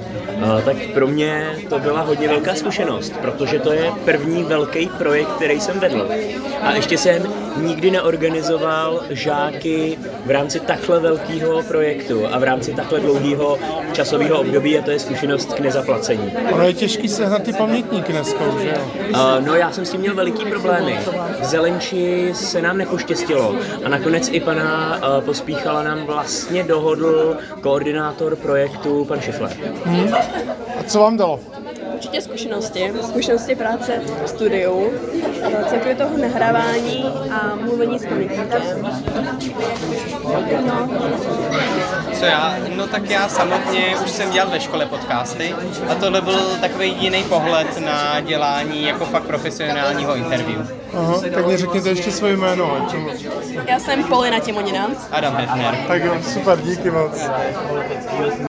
Tak pro mě to byla hodně velká zkušenost, protože to je první velký projekt, který jsem vedl. A ještě jsem nikdy neorganizoval žáky v rámci takhle velkého projektu a v rámci takhle dlouhého časového období a to je zkušenost k nezaplacení. Ono je těžký sehnat ty pamětníky dneska, že jo? No já jsem s tím měl veliký problémy. V Zelenči se nám nepoštěstilo a nakonec i pana Pospíchala nám vlastně dohodl koordinátor projektu pan Šifler. A co vám dalo? Určitě zkušenosti práce v studiu, celkově toho nahrávání a mluvení s pamětníkem. Co já? No tak já samotně už jsem dělal ve škole podcasty a tohle byl takový jiný pohled na dělání jako fakt profesionálního interview. Aha, tak mě řekněte ještě svoje jméno. Já jsem Polina Timonina. Adam Hefner. Tak jo, super, díky moc.